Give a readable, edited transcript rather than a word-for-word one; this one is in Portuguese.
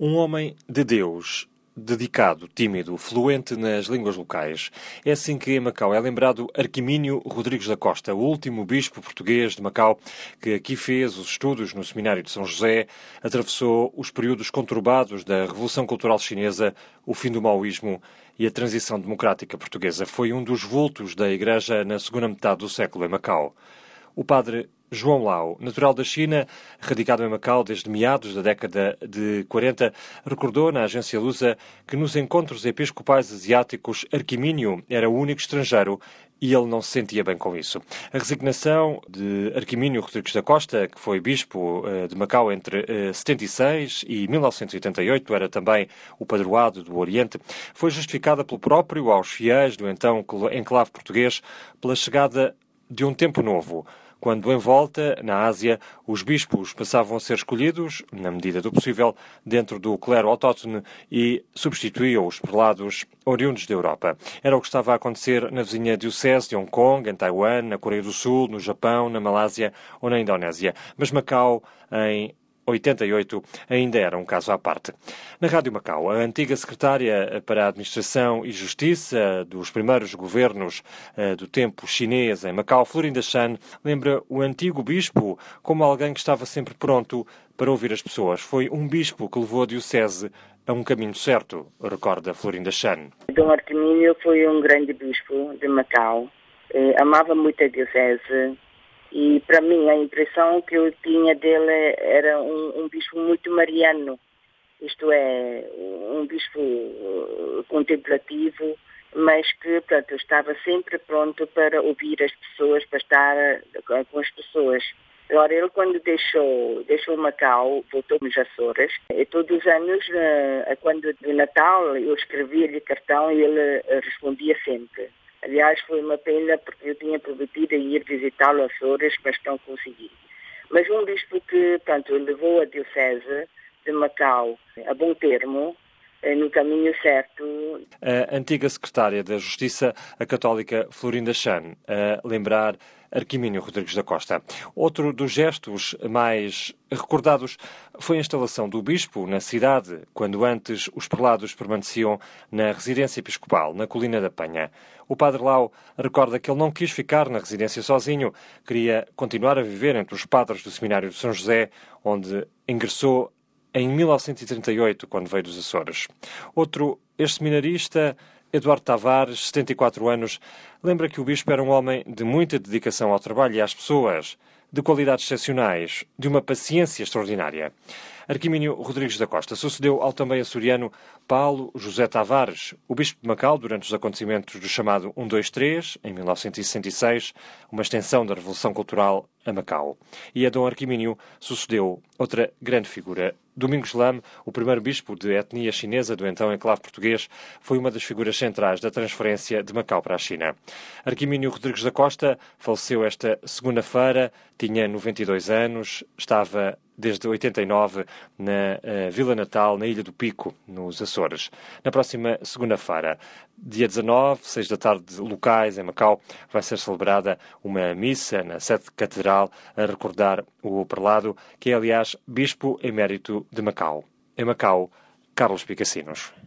Um homem de Deus, dedicado, tímido, fluente nas línguas locais. É assim que em Macau é lembrado Arquimínio Rodrigues da Costa, o último bispo português de Macau, que aqui fez os estudos no Seminário de São José, atravessou os períodos conturbados da Revolução Cultural Chinesa, o fim do maoísmo e a transição democrática portuguesa. Foi um dos vultos da Igreja na segunda metade do século em Macau. O padre João Lau, natural da China, radicado em Macau desde meados da década de 40, recordou na agência Lusa que nos encontros episcopais asiáticos Arquimínio era o único estrangeiro e ele não se sentia bem com isso. A resignação de Arquimínio Rodrigues da Costa, que foi bispo de Macau entre 76 e 1988, era também o padroado do Oriente, foi justificada pelo próprio aos fiéis do então enclave português pela chegada de um tempo novo, quando em volta, na Ásia, os bispos passavam a ser escolhidos, na medida do possível, dentro do clero autóctone e substituíam os prelados oriundos da Europa. Era o que estava a acontecer na vizinha diocese de Hong Kong, em Taiwan, na Coreia do Sul, no Japão, na Malásia ou na Indonésia. Mas Macau, em 88, ainda era um caso à parte. Na Rádio Macau, a antiga secretária para a Administração e Justiça dos primeiros governos do tempo chinês em Macau, Florinda Chan, lembra o antigo bispo como alguém que estava sempre pronto para ouvir as pessoas. Foi um bispo que levou a diocese a um caminho certo, recorda Florinda Chan. Dom Arquimínio foi um grande bispo de Macau, amava muito a diocese. E, para mim, a impressão que eu tinha dele era um bispo muito mariano, isto é, um bispo contemplativo, mas que, portanto, estava sempre pronto para ouvir as pessoas, para estar com as pessoas. Agora, ele, quando deixou Macau, voltou nos Açores, e todos os anos, quando de Natal, eu escrevia-lhe cartão e ele respondia sempre. Aliás, foi uma pena porque eu tinha prometido ir visitá-lo às Açores, mas não consegui. Mas um bispo que, portanto, levou a diocese de Macau a bom termo, no caminho certo. A antiga secretária da Justiça, a católica Florinda Chan, a lembrar Arquimínio Rodrigues da Costa. Outro dos gestos mais recordados foi a instalação do bispo na cidade, quando antes os prelados permaneciam na residência episcopal, na Colina da Penha. O padre Lau recorda que ele não quis ficar na residência sozinho, queria continuar a viver entre os padres do Seminário de São José, onde ingressou em 1938, quando veio dos Açores. Outro ex-seminarista, Eduardo Tavares, 74 anos, lembra que o bispo era um homem de muita dedicação ao trabalho e às pessoas, de qualidades excepcionais, de uma paciência extraordinária. Arquimínio Rodrigues da Costa sucedeu ao também açoriano Paulo José Tavares, o bispo de Macau, durante os acontecimentos do chamado 1-2-3, em 1966, uma extensão da Revolução Cultural a Macau. E a Dom Arquimínio sucedeu outra grande figura. Domingos Lame, o primeiro bispo de etnia chinesa do então enclave português, foi uma das figuras centrais da transferência de Macau para a China. Arquimínio Rodrigues da Costa faleceu esta segunda-feira, tinha 92 anos, estava desde 89 na Vila Natal, na Ilha do Pico, nos Açores. Na próxima segunda-feira, dia 19, 6 da tarde, locais em Macau, vai ser celebrada uma missa na sede catedral a recordar o prelado, que é, aliás, bispo emérito de Macau. Em Macau, Carlos Picassinos.